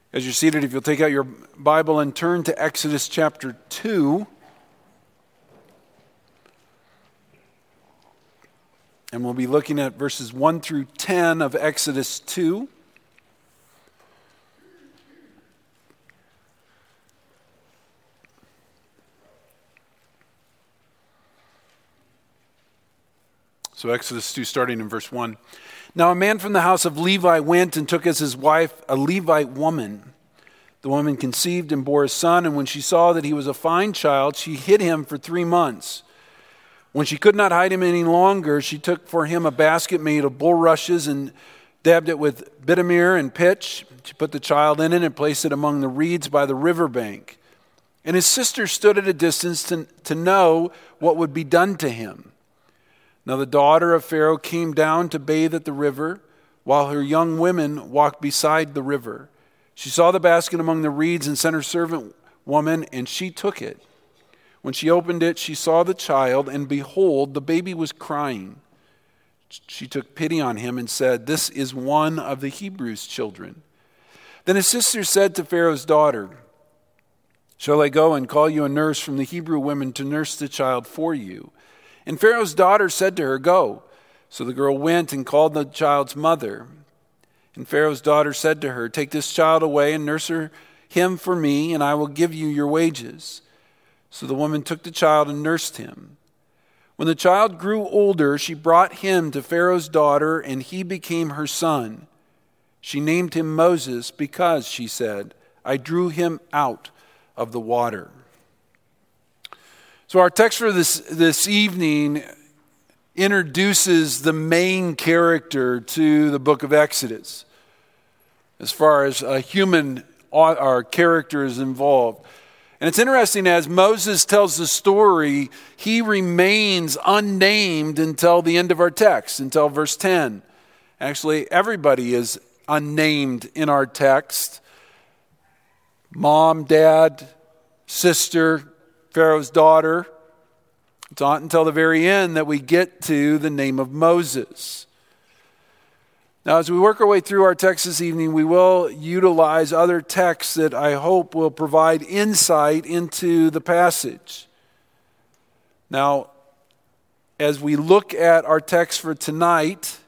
As you're seated, if you'll take out your Bible and turn to Exodus chapter 2. And we'll be looking at verses 1 through 10 of Exodus 2. So Exodus 2, starting in verse 1. Now a man from the house of Levi went and took as his wife a Levite woman. The woman conceived and bore a son, and when she saw that he was a fine child, she hid him for 3 months. When she could not hide him any longer, she took for him a basket made of bulrushes and dabbed it with bitamir and pitch. She put the child in it and placed it among the reeds by the riverbank. And his sister stood at a distance to know what would be done to him. Now the daughter of Pharaoh came down to bathe at the river, while her young women walked beside the river. She saw the basket among the reeds and sent her servant woman, and she took it. When she opened it, she saw the child, and behold, the baby was crying. She took pity on him and said, "This is one of the Hebrews' children." Then his sister said to Pharaoh's daughter, "Shall I go and call you a nurse from the Hebrew women to nurse the child for you?" And Pharaoh's daughter said to her, "Go." So the girl went and called the child's mother. And Pharaoh's daughter said to her, "Take this child away and nurse him for me, and I will give you your wages." So the woman took the child and nursed him. When the child grew older, she brought him to Pharaoh's daughter, and he became her son. She named him Moses because, she said, "I drew him out of the water." So our text for this evening introduces the main character to the book of Exodus, as far as a human our character is involved. And it's interesting, as Moses tells the story, he remains unnamed until the end of our text, until verse 10. Actually, everybody is unnamed in our text. Mom, dad, sister, Pharaoh's daughter. It's not until the very end that we get to the name of Moses. Now, as we work our way through our text this evening, we will utilize other texts that I hope will provide insight into the passage. Now, as we look at our text for tonight,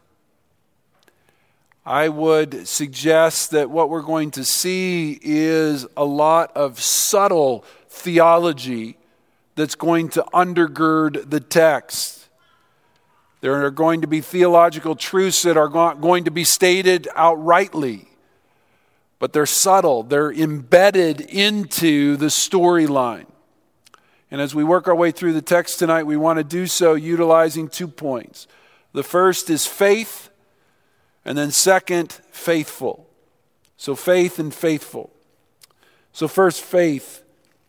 I would suggest that what we're going to see is a lot of subtle theology that's going to undergird the text. There are going to be theological truths that are going to be stated outrightly, but they're subtle. They're embedded into the storyline. And as we work our way through the text tonight, we want to do so utilizing 2 points. The first is faith, and then second, faithful. So faith and faithful. So first, faith.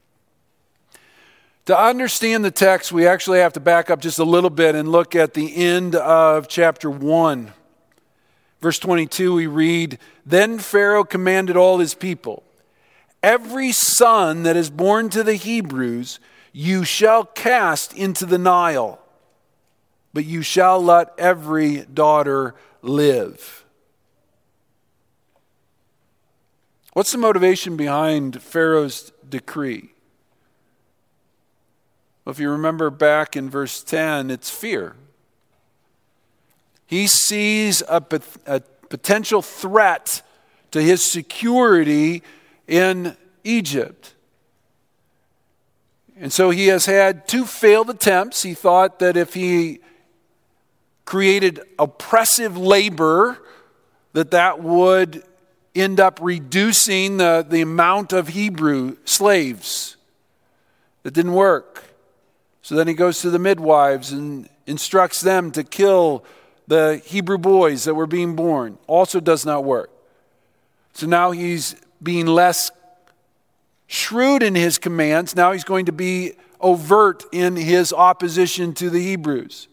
To understand the text, we actually have to back up just a little bit and look at the end of chapter 1. Verse 22, we read, "Then Pharaoh commanded all his people, 'Every son that is born to the Hebrews you shall cast into the Nile, but you shall let every daughter live.'" What's the motivation behind Pharaoh's decree? Well, if you remember back in verse 10, it's fear. He sees a potential threat to his security in Egypt. And so he has had 2 failed attempts. He thought that if he created oppressive labor, that would end up reducing the amount of Hebrew slaves. That didn't work. So then he goes to the midwives and instructs them to kill the Hebrew boys that were being born. Also does not work. So now he's being less shrewd in his commands. Now he's going to be overt in his opposition to the Hebrews.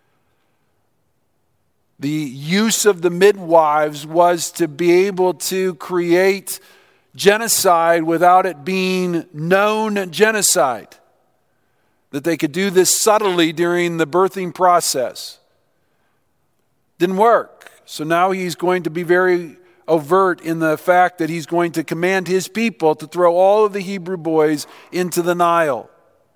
The use of the midwives was to be able to create genocide without it being known genocide. That they could do this subtly during the birthing process. Didn't work. So now he's going to be very overt in the fact that he's going to command his people to throw all of the Hebrew boys into the Nile.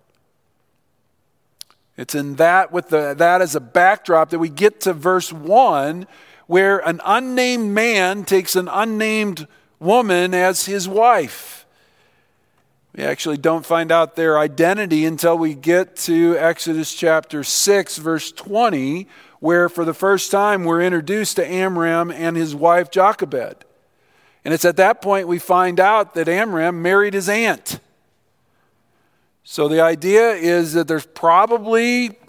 It's in that, with that as a backdrop, that we get to verse 1, where an unnamed man takes an unnamed woman as his wife. We actually don't find out their identity until we get to Exodus chapter 6, verse 20, where for the first time we're introduced to Amram and his wife Jochebed. And it's at that point we find out that Amram married his aunt. So the idea is that there's probably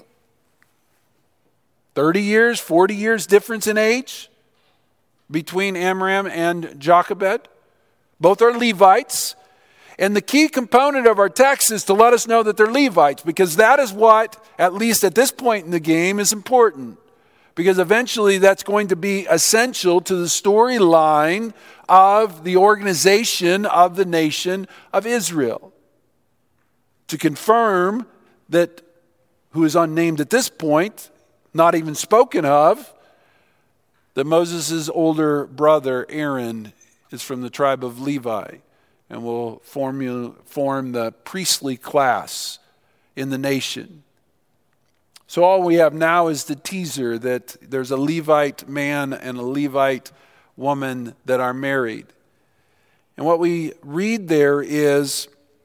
30 years, 40 years difference in age between Amram and Jochebed. Both are Levites. And the key component of our text is to let us know that they're Levites, because that is what, at least at this point in the game, is important. Because eventually that's going to be essential to the storyline of the organization of the nation of Israel. To confirm that who is unnamed at this point, not even spoken of, that Moses' older brother Aaron is from the tribe of Levi and will form the priestly class in the nation. So all we have now is the teaser that there's a Levite man and a Levite woman that are married. And what we read there is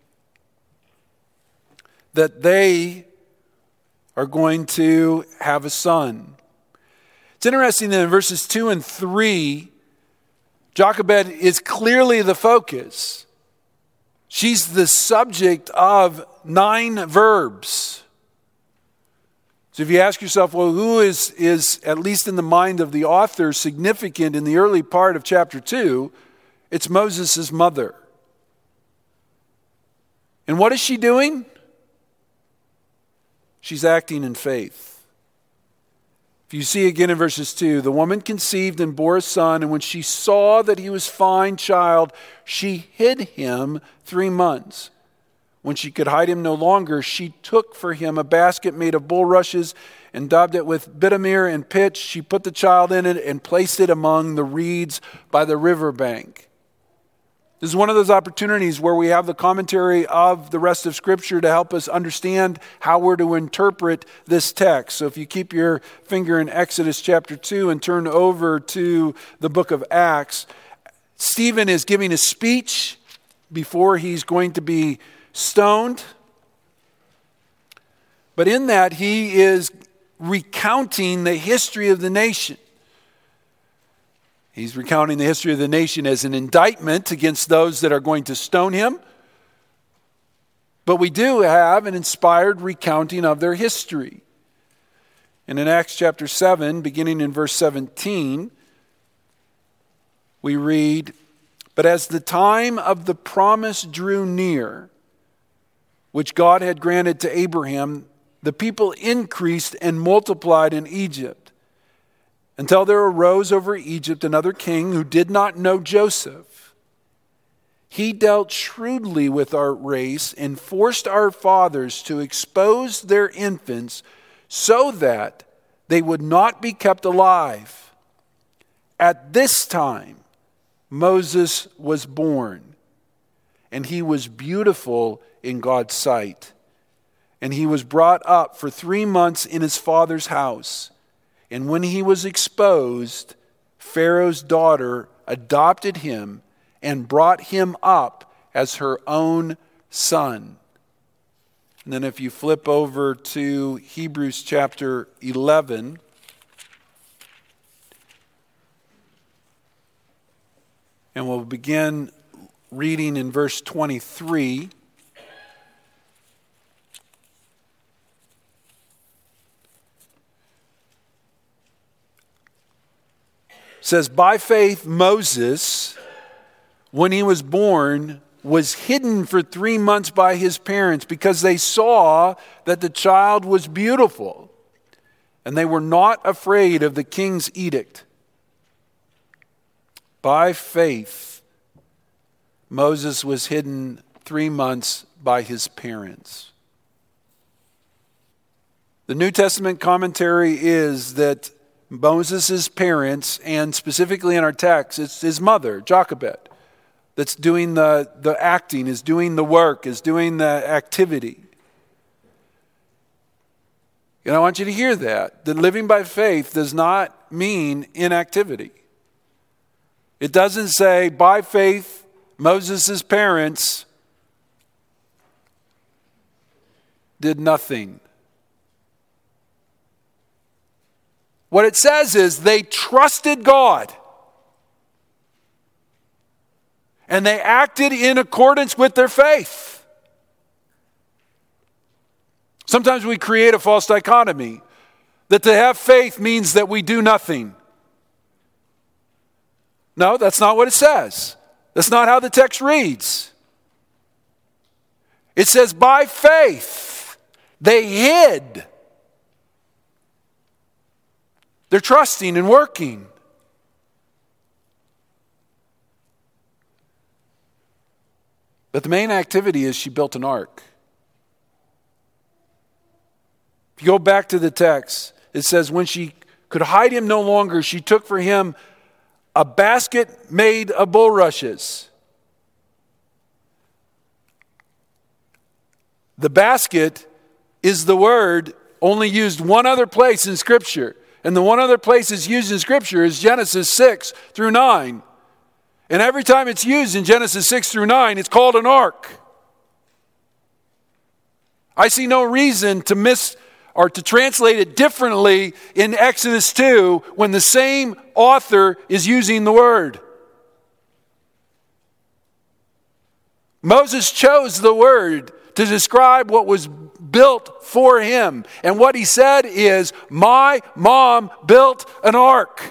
that they are going to have a son. It's interesting that in verses 2 and 3, Jochebed is clearly the focus. She's the subject of 9 verbs. So if you ask yourself, well, who is at least in the mind of the author, significant in the early part of chapter 2, it's Moses' mother. And what is she doing? She's acting in faith. If you see again in verses 2, the woman conceived and bore a son, and when she saw that he was fine child, she hid him 3 months. When she could hide him no longer, she took for him a basket made of bulrushes and daubed it with bitumir and pitch. She put the child in it and placed it among the reeds by the riverbank. This is one of those opportunities where we have the commentary of the rest of Scripture to help us understand how we're to interpret this text. So if you keep your finger in Exodus chapter 2 and turn over to the book of Acts, Stephen is giving a speech before he's going to be stoned. But in that, he is recounting the history of the nation. He's recounting the history of the nation as an indictment against those that are going to stone him. But we do have an inspired recounting of their history. And in Acts chapter 7, beginning in verse 17, we read, "But as the time of the promise drew near, which God had granted to Abraham, the people increased and multiplied in Egypt, until there arose over Egypt another king who did not know Joseph. He dealt shrewdly with our race and forced our fathers to expose their infants so that they would not be kept alive. At this time, Moses was born, and he was beautiful in God's sight. And he was brought up for 3 months in his father's house. And when he was exposed, Pharaoh's daughter adopted him and brought him up as her own son." And then if you flip over to Hebrews chapter 11, and we'll begin reading in verse 23. It says, "By faith Moses, when he was born, was hidden for 3 months by his parents because they saw that the child was beautiful, and they were not afraid of the king's edict." By faith, Moses was hidden 3 months by his parents. The New Testament commentary is that Moses' parents, and specifically in our text, it's his mother, Jochebed, that's doing the acting, is doing the work, is doing the activity. And I want you to hear that living by faith does not mean inactivity. It doesn't say, by faith, Moses' parents did nothing. What it says is they trusted God. And they acted in accordance with their faith. Sometimes we create a false dichotomy that to have faith means that we do nothing. No, that's not what it says. That's not how the text reads. It says, by faith, they hid. They're trusting and working. But the main activity is she built an ark. If you go back to the text, it says, when she could hide him no longer, she took for him a basket made of bulrushes. The basket is the word only used one other place in Scripture. And the one other place it's used in Scripture is Genesis 6 through 9. And every time it's used in Genesis 6 through 9, it's called an ark. I see no reason to miss or to translate it differently in Exodus 2 when the same author is using the word. Moses chose the word to describe what was built for him. And what he said is, my mom built an ark.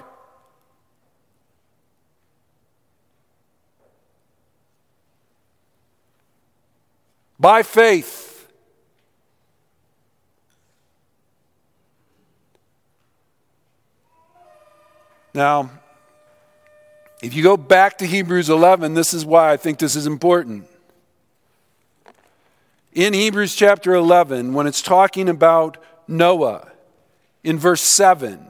By faith. Now, if you go back to Hebrews 11, this is why I think this is important. In Hebrews chapter 11, when it's talking about Noah, in verse 7,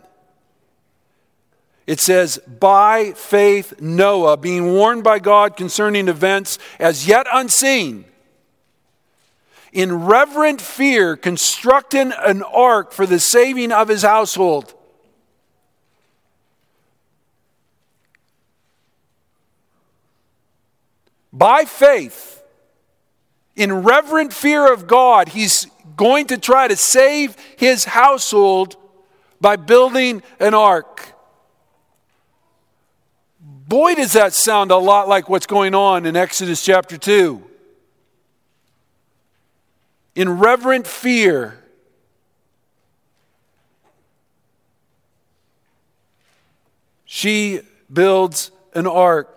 it says, by faith Noah, being warned by God concerning events as yet unseen, in reverent fear constructed an ark for the saving of his household. By faith, in reverent fear of God, he's going to try to save his household by building an ark. Boy, does that sound a lot like what's going on in Exodus chapter 2. In reverent fear, she builds an ark.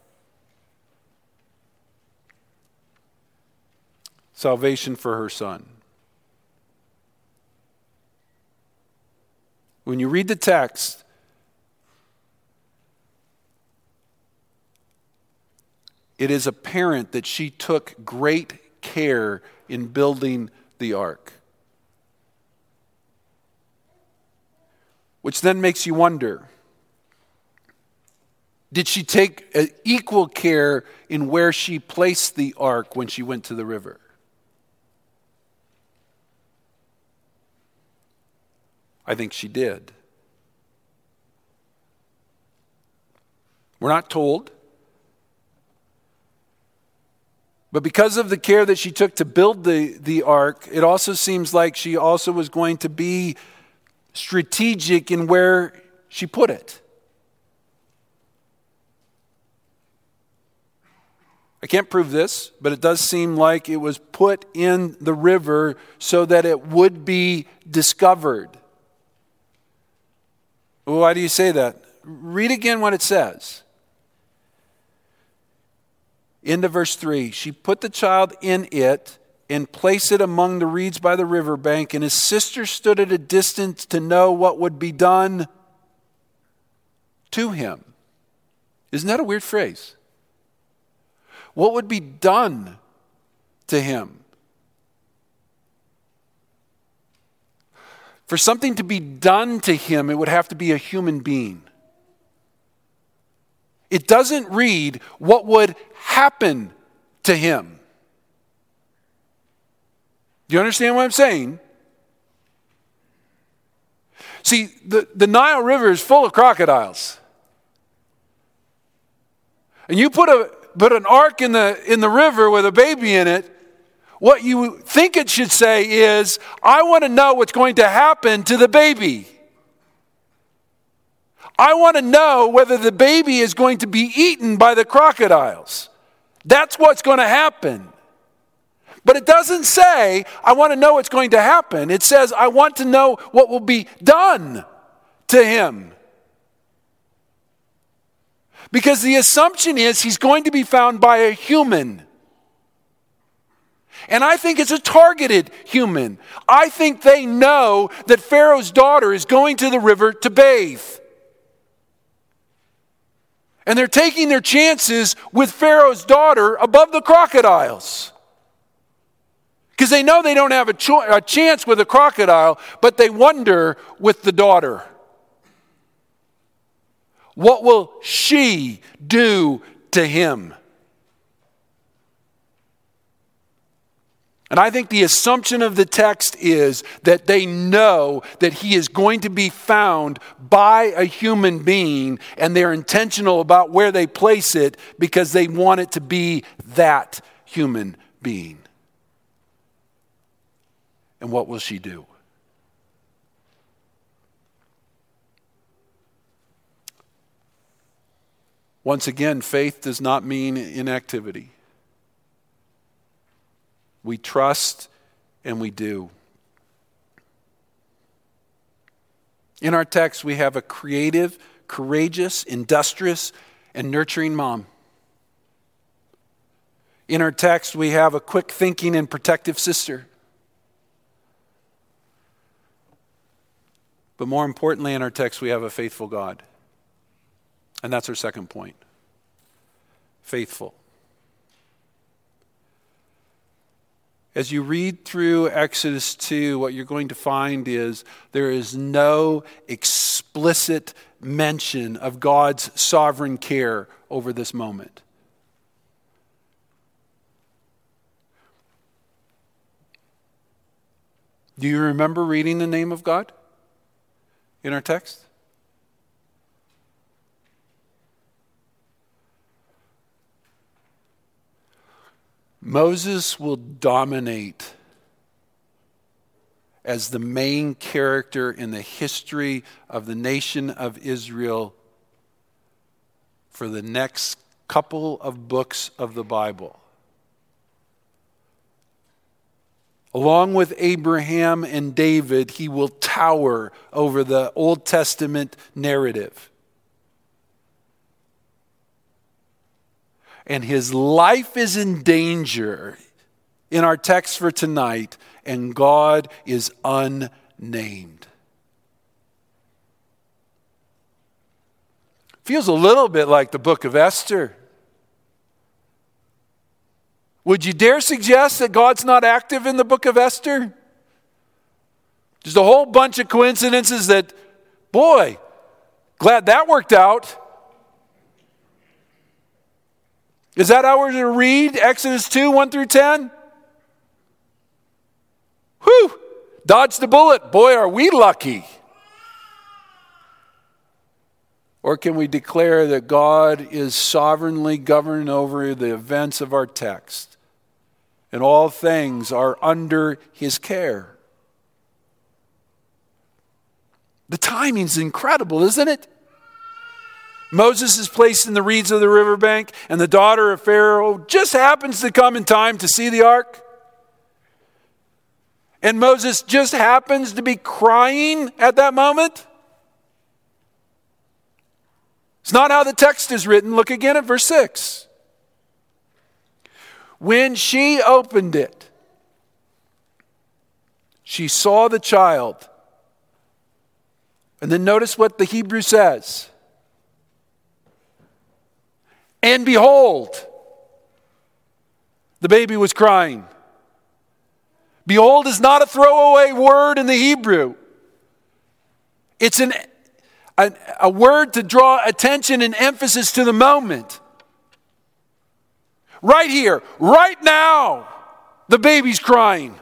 Salvation for her son. When you read the text, it is apparent that she took great care in building the ark. Which then makes you wonder, did she take equal care in where she placed the ark when she went to the river? I think she did. We're not told. But because of the care that she took to build the ark, it also seems like she also was going to be strategic in where she put it. I can't prove this, but it does seem like it was put in the river so that it would be discovered. Well, why do you say that? Read again what it says. Into verse 3. She put the child in it and placed it among the reeds by the riverbank, and his sister stood at a distance to know what would be done to him. Isn't that a weird phrase? What would be done to him? For something to be done to him, it would have to be a human being. It doesn't read what would happen to him. Do you understand what I'm saying? See, the Nile River is full of crocodiles. And you put an ark in the river with a baby in it, what you think it should say is, I want to know what's going to happen to the baby. I want to know whether the baby is going to be eaten by the crocodiles. That's what's going to happen. But it doesn't say, I want to know what's going to happen. It says, I want to know what will be done to him. Because the assumption is he's going to be found by a human. And I think it's a targeted human. I think they know that Pharaoh's daughter is going to the river to bathe. And they're taking their chances with Pharaoh's daughter above the crocodiles. Because they know they don't have a chance with a crocodile, but they wonder with the daughter. What will she do to him? And I think the assumption of the text is that they know that he is going to be found by a human being, and they're intentional about where they place it because they want it to be that human being. And what will she do? Once again, faith does not mean inactivity. We trust and we do. In our text, we have a creative, courageous, industrious, and nurturing mom. In our text, we have a quick thinking and protective sister. But more importantly, in our text, we have a faithful God. And that's our second point. Faithful. As you read through Exodus 2, what you're going to find is there is no explicit mention of God's sovereign care over this moment. Do you remember reading the name of God in our text? Moses will dominate as the main character in the history of the nation of Israel for the next couple of books of the Bible. Along with Abraham and David, he will tower over the Old Testament narrative. And his life is in danger in our text for tonight, and God is unnamed. Feels a little bit like the book of Esther. Would you dare suggest that God's not active in the book of Esther? Just a whole bunch of coincidences that, boy, glad that worked out. Is that how we're going to read Exodus 2, 1 through 10? Whew! Dodged the bullet. Boy, are we lucky. Or can we declare that God is sovereignly governing over the events of our text, and all things are under his care? The timing's incredible, isn't it? Moses is placed in the reeds of the riverbank, and the daughter of Pharaoh just happens to come in time to see the ark. And Moses just happens to be crying at that moment. It's not how the text is written. Look again at verse 6. When she opened it, she saw the child. And then notice what the Hebrew says. And behold, the baby was crying. Behold is not a throwaway word in the Hebrew. It's a word to draw attention and emphasis to the moment. Right here, right now, the baby's crying.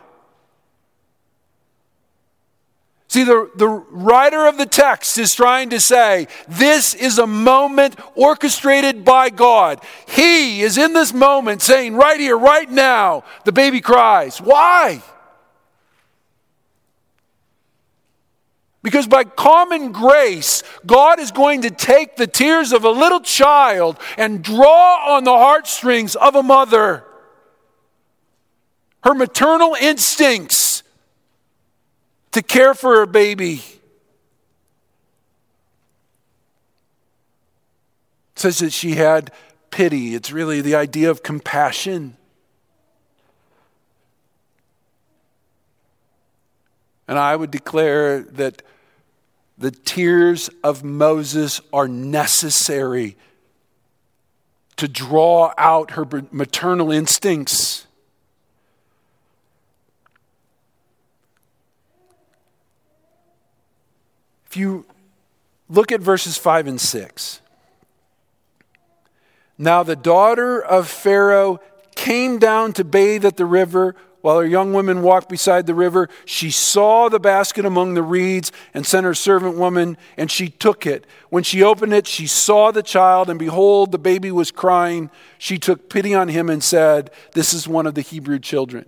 See, the writer of the text is trying to say, this is a moment orchestrated by God. He is in this moment saying, right here, right now, the baby cries. Why? Because by common grace, God is going to take the tears of a little child and draw on the heartstrings of a mother. Her maternal instincts to care for a baby. It says that she had pity. It's really the idea of compassion. And I would declare that the tears of Moses are necessary to draw out her maternal instincts. If you look at verses 5 and 6. Now the daughter of Pharaoh came down to bathe at the river. While her young women walked beside the river, she saw the basket among the reeds and sent her servant woman, and she took it. When she opened it, she saw the child, and behold, the baby was crying. She took pity on him and said, "This is one of the Hebrew children."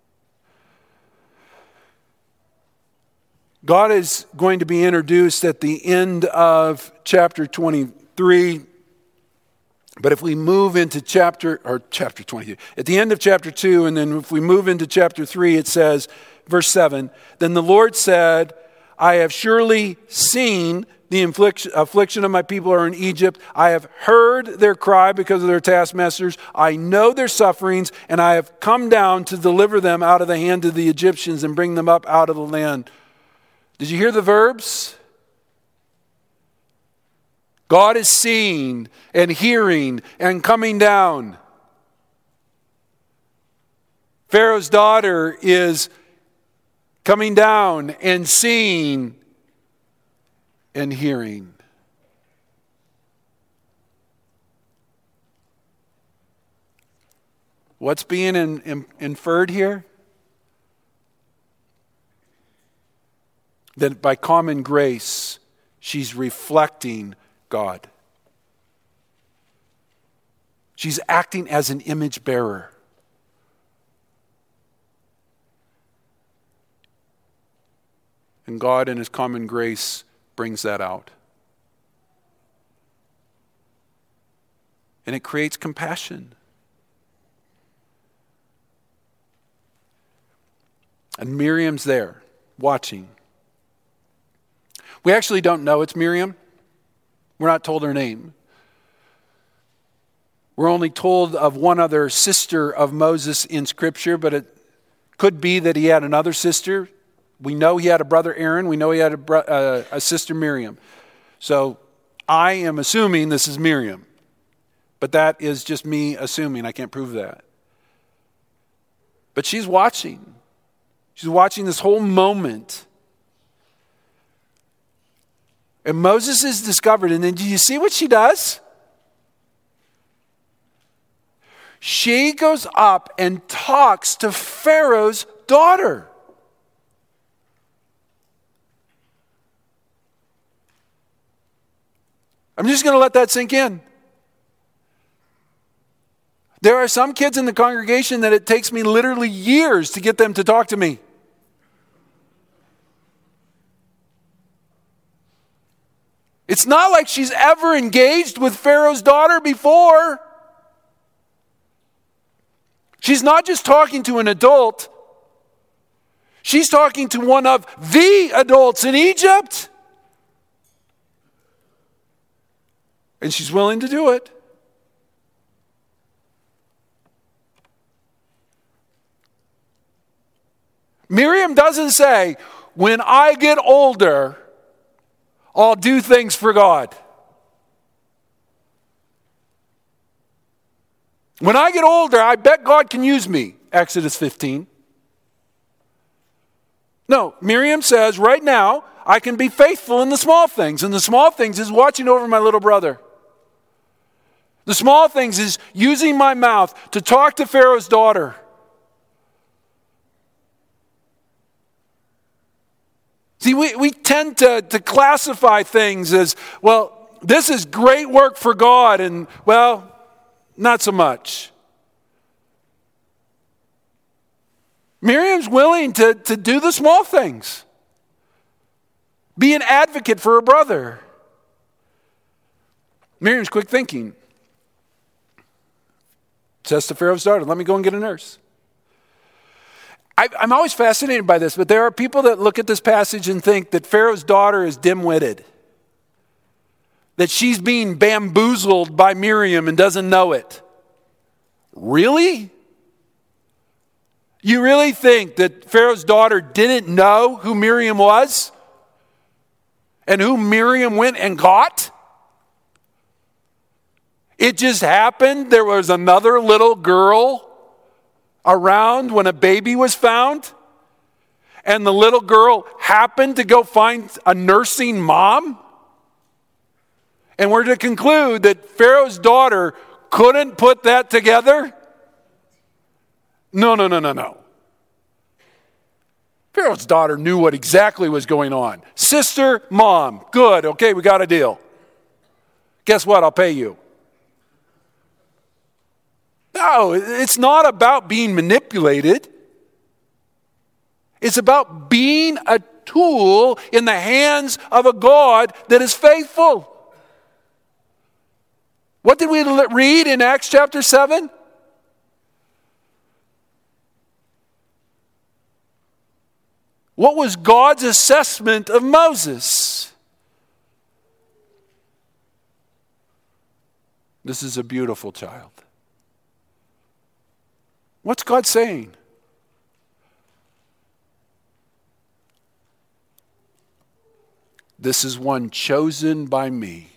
God is going to be introduced at the end of chapter 23. But if we move into chapter 23, at the end of chapter 2, and then if we move into chapter 3, it says, verse 7, "Then the Lord said, I have surely seen the affliction of my people who are in Egypt. I have heard their cry because of their taskmasters. I know their sufferings, and I have come down to deliver them out of the hand of the Egyptians and bring them up out of the land." Did you hear the verbs? God is seeing and hearing and coming down. Pharaoh's daughter is coming down and seeing and hearing. What's being inferred here? That by common grace, she's reflecting God. She's acting as an image bearer. And God in His common grace brings that out. And it creates compassion. And Miriam's there, watching. We actually don't know it's Miriam. We're not told her name. We're only told of one other sister of Moses in Scripture, but it could be that he had another sister. We know he had a brother Aaron. We know he had a sister Miriam. So I am assuming this is Miriam. But that is just me assuming. I can't prove that. But she's watching. She's watching this whole moment. And Moses is discovered. And then do you see what she does? She goes up and talks to Pharaoh's daughter. I'm just going to let that sink in. There are some kids in the congregation that it takes me literally years to get them to talk to me. It's not like she's ever engaged with Pharaoh's daughter before. She's not just talking to an adult. She's talking to one of the adults in Egypt. And she's willing to do it. Miriam doesn't say, when I get older, I'll do things for God. When I get older, I bet God can use me. Exodus 15. No, Miriam says, right now, I can be faithful in the small things. And the small things is watching over my little brother. The small things is using my mouth to talk to Pharaoh's daughter. See, we tend to classify things as, well, this is great work for God, and, well, not so much. Miriam's willing to do the small things. Be an advocate for her brother. Miriam's quick thinking. Says to Pharaoh's daughter, let me go and get a nurse. I'm always fascinated by this, but there are people that look at this passage and think that Pharaoh's daughter is dim-witted. That she's being bamboozled by Miriam and doesn't know it. Really? You really think that Pharaoh's daughter didn't know who Miriam was? And who Miriam went and got? It just happened there was another little girl around when a baby was found, and the little girl happened to go find a nursing mom? And we're to conclude that Pharaoh's daughter couldn't put that together? No. Pharaoh's daughter knew what exactly was going on. Sister, mom, good, okay, we got a deal. Guess what? I'll pay you. No, it's not about being manipulated. It's about being a tool in the hands of a God that is faithful. What did we read in Acts chapter 7? What was God's assessment of Moses? This is a beautiful child. What's God saying? This is one chosen by me.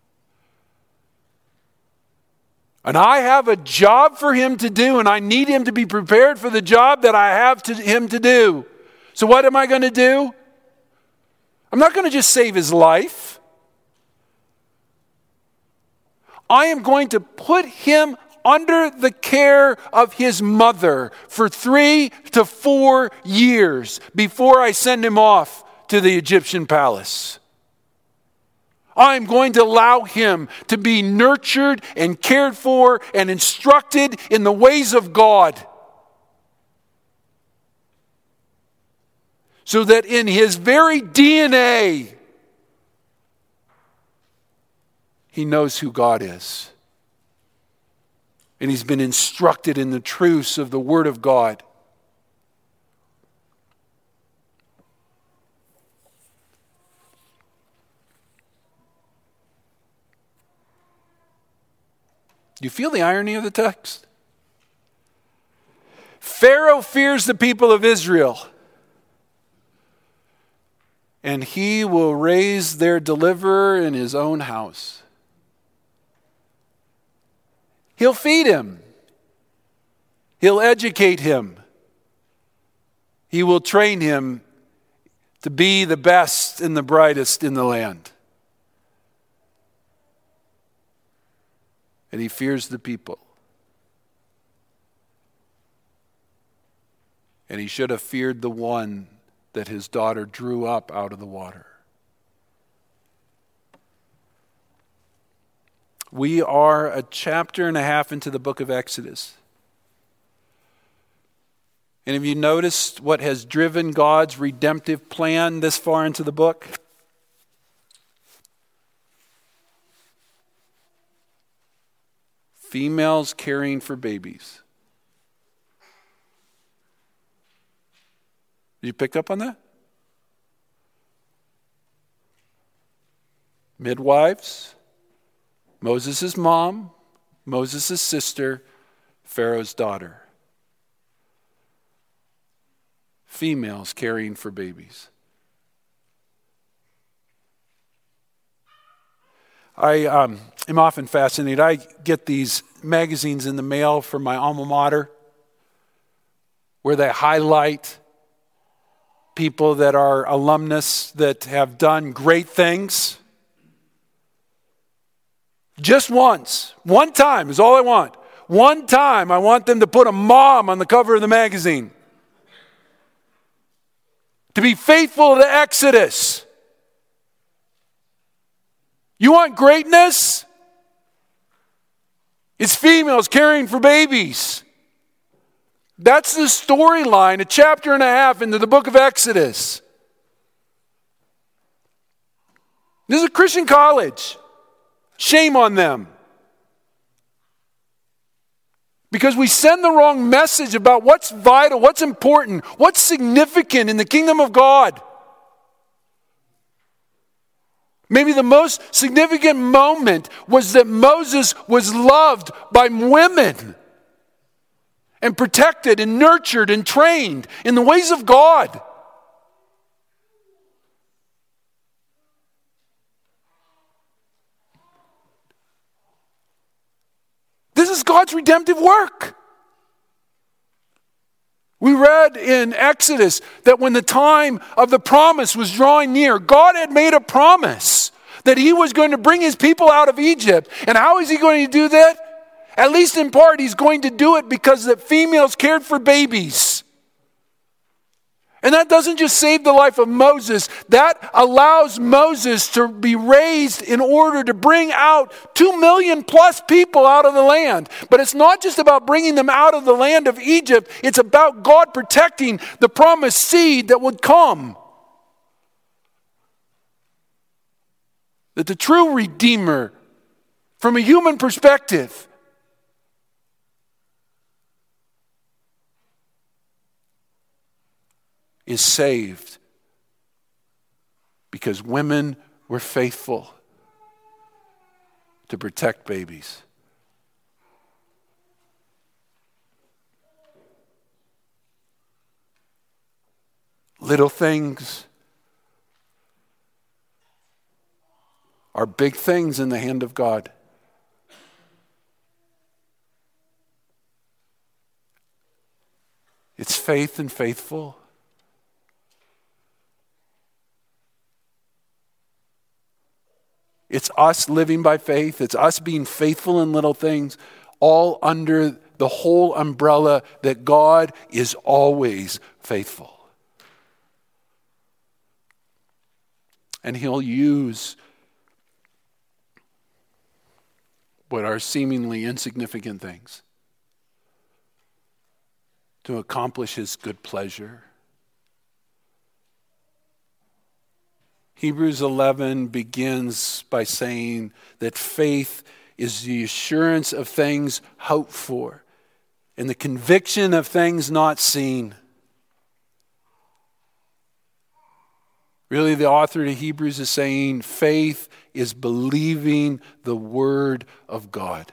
And I have a job for him to do, and I need him to be prepared for the job that I have him to do. So what am I going to do? I'm not going to just save his life. I am going to put him under the care of his mother for 3 to 4 years before I send him off to the Egyptian palace. I'm going to allow him to be nurtured and cared for and instructed in the ways of God, so that in his very DNA, he knows who God is. And he's been instructed in the truths of the Word of God. Do you feel the irony of the text? Pharaoh fears the people of Israel, and he will raise their deliverer in his own house. He'll feed him. He'll educate him. He will train him to be the best and the brightest in the land. And he fears the people. And he should have feared the one that his daughter drew up out of the water. We are a chapter and a half into the book of Exodus. And have you noticed what has driven God's redemptive plan this far into the book? Females caring for babies. You picked up on that? Midwives, Moses' mom, Moses' sister, Pharaoh's daughter. Females caring for babies. I am often fascinated. I get these magazines in the mail from my alma mater where they highlight people that are alumnus that have done great things. Just once. One time is all I want. One time I want them to put a mom on the cover of the magazine. To be faithful to Exodus. You want greatness? It's females caring for babies. That's the storyline, a chapter and a half into the book of Exodus. This is a Christian college. Shame on them. Because we send the wrong message about what's vital, what's important, what's significant in the kingdom of God. Maybe the most significant moment was that Moses was loved by women and protected and nurtured and trained in the ways of God. This is God's redemptive work. We read in Exodus that when the time of the promise was drawing near, God had made a promise that he was going to bring his people out of Egypt. And how is he going to do that? At least in part, he's going to do it because the females cared for babies. And that doesn't just save the life of Moses. That allows Moses to be raised in order to bring out 2 million plus people out of the land. But it's not just about bringing them out of the land of Egypt. It's about God protecting the promised seed that would come. That the true Redeemer, from a human perspective, is saved because women were faithful to protect babies. Little things are big things in the hand of God. It's faith and faithful. It's us living by faith. It's us being faithful in little things, all under the whole umbrella that God is always faithful. And he'll use what are seemingly insignificant things to accomplish his good pleasure. Hebrews 11 begins by saying that faith is the assurance of things hoped for and the conviction of things not seen. Really, the author to Hebrews is saying faith is believing the word of God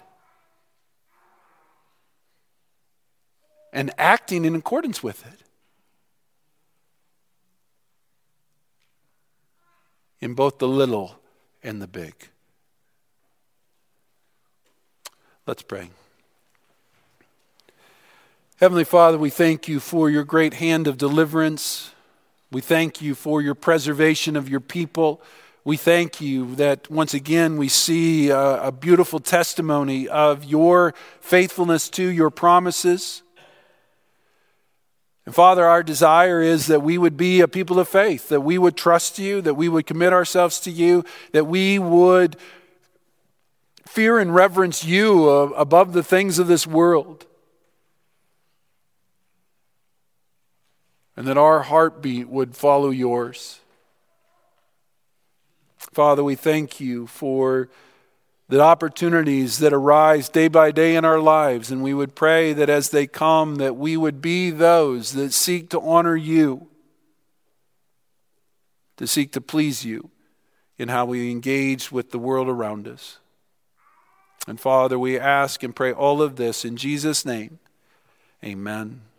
and acting in accordance with it. In both the little and the big. Let's pray. Heavenly Father, we thank you for your great hand of deliverance. We thank you for your preservation of your people. We thank you that once again we see a beautiful testimony of your faithfulness to your promises. And Father, our desire is that we would be a people of faith, that we would trust you, that we would commit ourselves to you, that we would fear and reverence you above the things of this world. And that our heartbeat would follow yours. Father, we thank you for the opportunities that arise day by day in our lives, and we would pray that as they come, that we would be those that seek to honor you, to seek to please you in how we engage with the world around us. And Father, we ask and pray all of this in Jesus' name. Amen.